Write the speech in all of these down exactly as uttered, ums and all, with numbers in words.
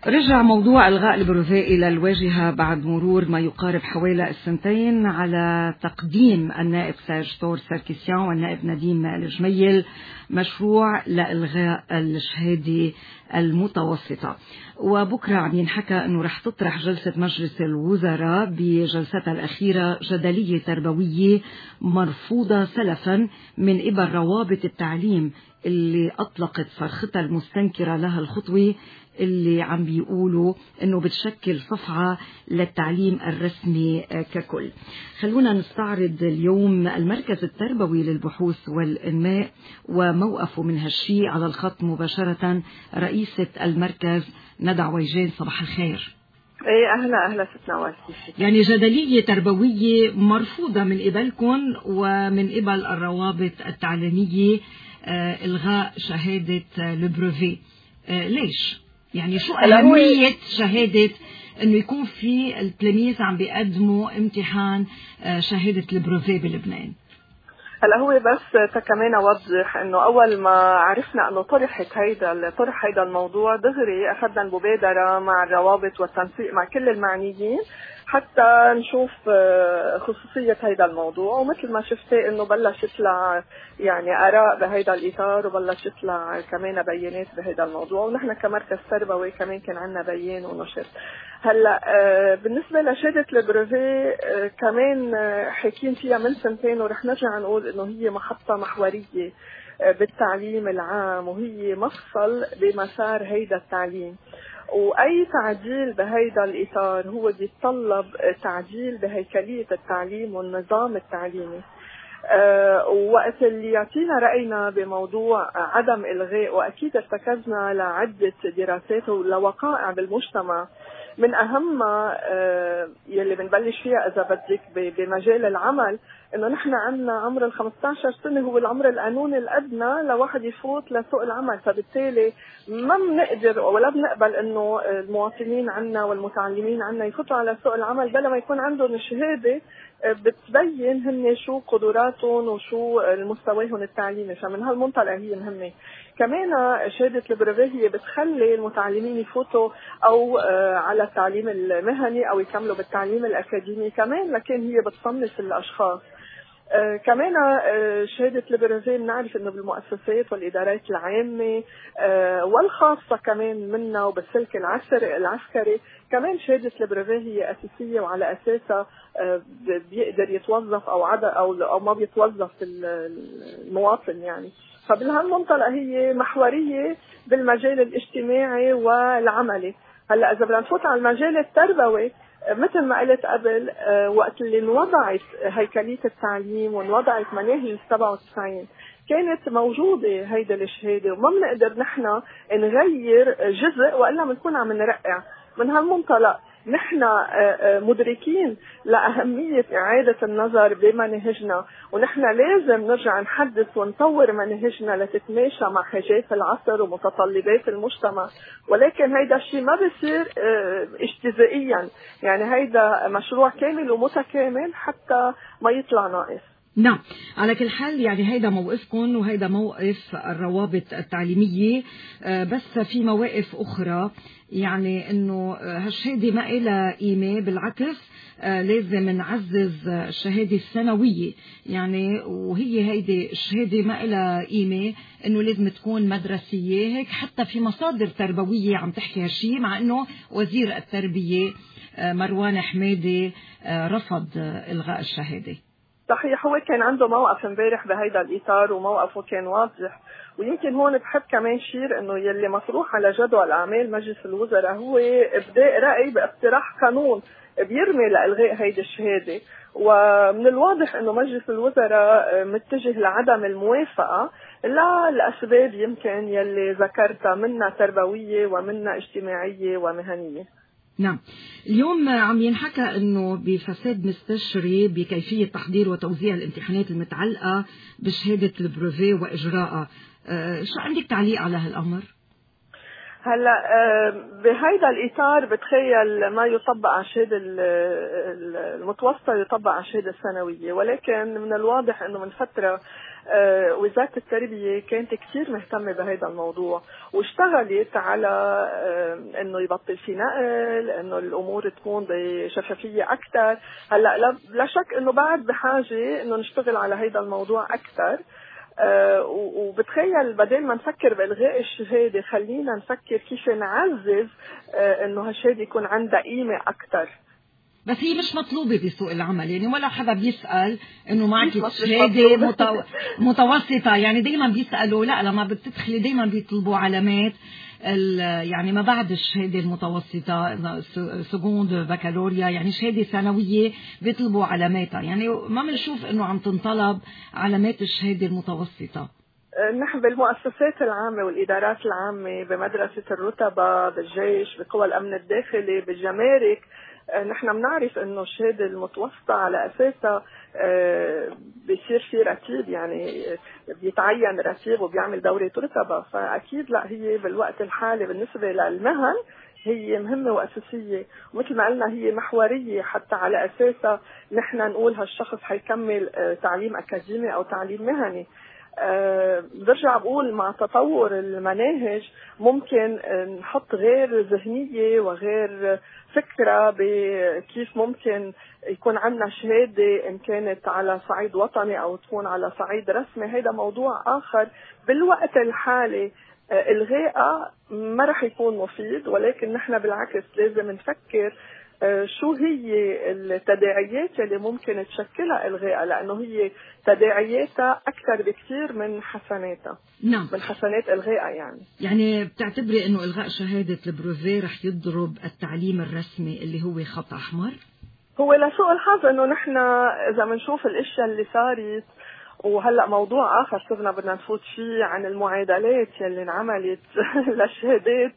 رجع موضوع إلغاء البروفيه إلى الواجهة بعد مرور ما يقارب حوالي السنتين على تقديم النائب سيرج تور ساركيسيان والنائب نديم الجميل مشروع لإلغاء الشهادة المتوسطة. وبكرة عم ينحكى أنه رح تطرح جلسة مجلس الوزراء بجلستها الأخيرة جدلية تربوية مرفوضة سلفا من قبل روابط التعليم اللي أطلقت صرختها المستنكرة لها الخطوة اللي عم بيقولوا انه بتشكل صفعة للتعليم الرسمي ككل. خلونا نستعرض اليوم المركز التربوي للبحوث والإنماء وموقفه من هالشي. على الخط مباشرة رئيسة المركز ندى عويجان، صباح الخير. ايه اهلا اهلا ست نوال. يعني جدلية تربوية مرفوضة من قبلكم ومن قبل الروابط التعليمية، آه الغاء شهادة البروفيه، آه ليش؟ يعني شو أهمية شهادة إنه يكون في التلاميذ عم بيقدموا امتحان شهادة البروفيه بلبنان؟ هلا هو بس كمان اوضح انه اول ما عرفنا انه طرحت هيدا طرح هيدا الموضوع دغري اخذنا المبادره مع الروابط والتنسيق مع كل المعنيين حتى نشوف خصوصية هيدا الموضوع، ومثل ما شفتي انه بلش يطلع يعني اراء بهيدا الاطار وبلش يطلع كمان بيانات بهيدا الموضوع، ونحن كمركز تربوي كمان كان عندنا بيان ونشر. هلا بالنسبة لشهادة البروفيه كمان حاكين فيها من سنتين ورح نرجع نقول انه هي محطة محورية بالتعليم العام وهي مفصل بمسار هيدا التعليم، وأي تعديل بهيدا الإطار هو بيتطلب تعديل بهيكلية التعليم والنظام التعليمي. أه وقت اللي يعطينا رأينا بموضوع عدم إلغاء، وأكيد ارتكزنا لعدة دراسات ولوقائع بالمجتمع من أهمها أه يلي بنبلش فيها إذا بدك بمجال العمل، إنه نحن عندنا عمر ال خمسة عشر سنة هو العمر القانوني الأدنى لواحد يفوت لسوق العمل، فبالتالي ما بنقدر ولا بنقبل إنه المواطنين عنا والمتعلمين عنا يفوتوا على سوق العمل بلا ما يكون عندهم شهادة بتبين هن شو قدراتهم وشو المستواهم التعليمي. فمن هالمنطلق هي مهمة. كمان شهادة البروفيه هي بتخلي المتعلمين يفوتوا أو على التعليم المهني أو يكملوا بالتعليم الأكاديمي كمان، لكن هي بتصنف الأشخاص. آه كمان آه شهادة البروفيه بنعرف انه بالمؤسسات والادارات العامة آه والخاصة كمان منا وبالسلك العسكري العسكري كمان شهادة البروفيه هي اساسية، وعلى اساسها آه بيقدر يتوظف او عدا او او ما بيتوظف المواطن يعني. فبهالمنطلق هي محورية بالمجال الاجتماعي والعملي. هلا اذا بدنا نفوت على المجال التربوي مثل ما قلت قبل، وقت اللي انوضعت هيكلية التعليم وانوضعت مناهج سبعة وتسعين كانت موجودة هيدا الشهادة، وما بنقدر نحن نغير جزء وإلا بنكون عم نرقع. من هالمنطلق نحن مدركين لأهمية إعادة النظر بمناهجنا، ونحن لازم نرجع نحدث ونطور مناهجنا لتتماشى مع حاجات العصر ومتطلبات المجتمع، ولكن هيدا الشيء ما بيصير اجتزائيا، يعني هيدا مشروع كامل ومتكامل حتى ما يطلع ناقص. نعم، على كل حال يعني هيدا موقفكم وهيدا موقف الروابط التعليمية، بس في مواقف أخرى يعني إنه هالشهادة ما إلها قيمة، بالعكس لازم نعزز الشهادة السنوية يعني، وهي هيدي الشهادة ما إلها قيمة إنه لازم تكون مدرسية. هيك حتى في مصادر تربوية عم تحكي هالشي، مع إنه وزير التربية مروان حمادي رفض إلغاء الشهادة. صحيح، هو كان عنده موقف امبارح بهيدا الإطار وموقفه كان واضح، ويمكن هون بحب كمان شير انه يلي مطروح على جدول اعمال مجلس الوزراء هو ابداء رأي باقتراح قانون بيرمي لإلغاء هيدي الشهادة، ومن الواضح انه مجلس الوزراء متجه لعدم الموافقة للأسباب يمكن يلي ذكرتها، منها تربوية ومنها اجتماعية ومهنية. نعم، اليوم عم ينحكى انه بفساد مستشري بكيفية تحضير وتوزيع الامتحانات المتعلقة بشهادة البروفيه واجراءها، أه شو عندك تعليق على هالامر؟ هلا بهيدا الاطار بتخيل ما يطبق على الشهاده المتوسطه يطبق على الشهاده الثانويه، ولكن من الواضح انه من فتره وزارة التربية كانت كثير مهتمة بهذا الموضوع واشتغلت على انه يبطل في نقل، انه الامور تكون بشفافية اكثر. هلا لا شك انه بعد بحاجة انه نشتغل على هذا الموضوع اكثر. أه وبتخيل بدل ما نفكر بإلغاء الشهادة خلينا نفكر كيف نعزز أه انه هالشهادة يكون عندها قيمة اكثر. بس هي مش مطلوبة بسوق العمل، يعني ولا حدا بيسأل انه معك شهادة متو... متوسطة، يعني دايما بيسألوا لا لما بتدخلي دايما بيطلبوا علامات ال... يعني ما بعد الشهادة المتوسطة سكوند بكالوريا، يعني شهادة ثانوية بيطلبوا علاماتها، يعني ما بنشوف انه عم تنطلب علامات الشهادة المتوسطة. نحن بالمؤسسات العامة والإدارات العامة بمدرسة الرتبة بالجيش بقوى الأمن الداخلي بالجمارك نحن بنعرف انه الشهاده المتوسطه على اساسها بيصير في رتيب، يعني بيتعين رتيب وبيعمل دوره رتبه، فاكيد لا هي بالوقت الحالي بالنسبه للمهن هي مهمه واساسيه، ومثل ما قلنا هي محوريه حتى على اساسها نحن نقول هالشخص حيكمل تعليم اكاديمي او تعليم مهني. أه برجع بقول مع تطور المناهج ممكن نحط غير ذهنية وغير فكرة بكيف ممكن يكون عندنا شهادة إن كانت على صعيد وطني أو تكون على صعيد رسمي. هذا موضوع آخر بالوقت الحالي أه الغائها ما رح يكون مفيد، ولكن نحن بالعكس لازم نفكر شو هي التداعيات اللي ممكن تشكلها إلغائها، لأنه هي تداعياتها أكثر بكثير من حسناتها. نعم. من حسنات إلغائها يعني. يعني بتعتبري إنه إلغاء شهادة البروفيه رح يضرب التعليم الرسمي اللي هو خط أحمر؟ هو لسوء الحظ إنه نحن إذا بنشوف الأشياء اللي صارت، وهلا موضوع اخر صرنا بدنا نفوت فيه عن المعادلات يلي انعملت للشهادات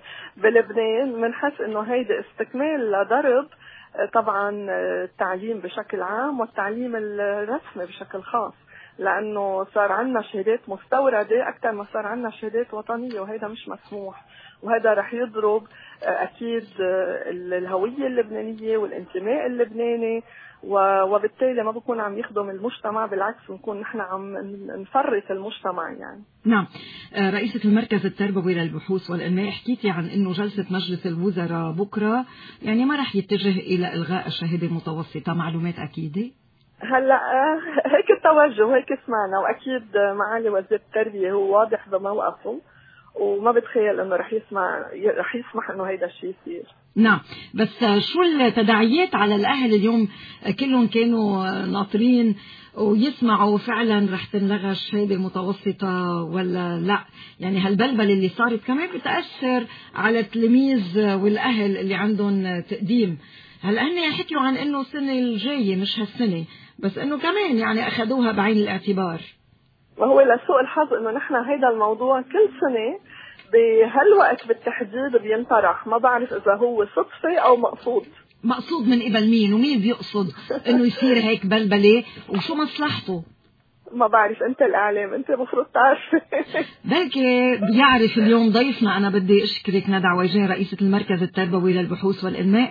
بلبنان، بنحس انه هيدا استكمال لضرب طبعا التعليم بشكل عام والتعليم الرسمي بشكل خاص، لانه صار عندنا شهادات مستورده اكثر ما صار عندنا شهادات وطنيه، وهذا مش مسموح، وهذا رح يضرب اكيد الهويه اللبنانيه والانتماء اللبناني، وبالتالي ما بكون عم يخدم المجتمع، بالعكس بنكون نحن عم نفرط المجتمع يعني. نعم. رئيسة المركز التربوي للبحوث والإنماء، حكيتي عن إنه جلسة مجلس الوزراء بكرة يعني ما رح يتجه إلى إلغاء الشهادة المتوسطة، معلومات أكيدة؟ هلا هيك التوجه، هيك سمعنا، وأكيد معالي وزير التربية هو واضح بموقفه، وما بتخيل إنه رح يسمع رح يسمح إنه هيدا الشيء يصير. نعم، بس شو التداعيات على الأهل اليوم؟ كلهم كانوا ناطرين ويسمعوا فعلا رح تنلغى الشهادة المتوسطة ولا لا؟ يعني هالبلبل اللي صارت كمان بتأثر على التلاميذ والأهل اللي عندهم تقديم. هلا هن حكيوا عن إنه السنة الجاية مش هالسنة، بس إنه كمان يعني أخذوها بعين الاعتبار. وهو لسوء الحظ إنه نحن هيدا الموضوع كل سنة بهالوقت بالتحديد بينطرح، ما بعرف إذا هو صدفة أو مقصود. مقصود من قبل مين ومين بيقصد إنه يصير هيك بلبلة وشو مصلحته؟ ما بعرف، أنت الإعلام أنت مفروض تعرف. بلكي بيعرف اليوم ضيفنا. أنا بدي أشكرك ندى عويجان، رئيسة المركز التربوي للبحوث والإنماء.